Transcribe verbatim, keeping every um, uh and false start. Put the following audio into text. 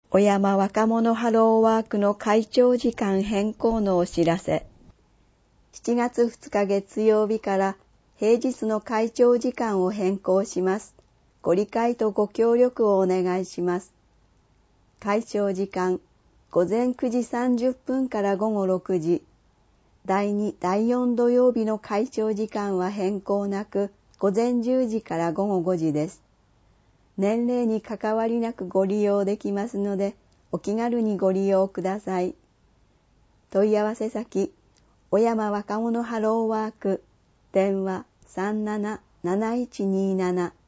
小山若者ハローワークの会長時間変更のお知らせ。しちがつふつか月曜日から平日の会長時間を変更します。ご理解とご協力をお願いします。会長時間、午前くじさんじゅっぷんから午後ろくじ。だいに、だいよん土曜日の会長時間は変更なく、午前じゅうじから午後ごじです。年齢に関わりなくご利用できますので、お気軽にご利用ください。問い合わせ先、小山若者ハローワーク、電話 さんななななないちにーなな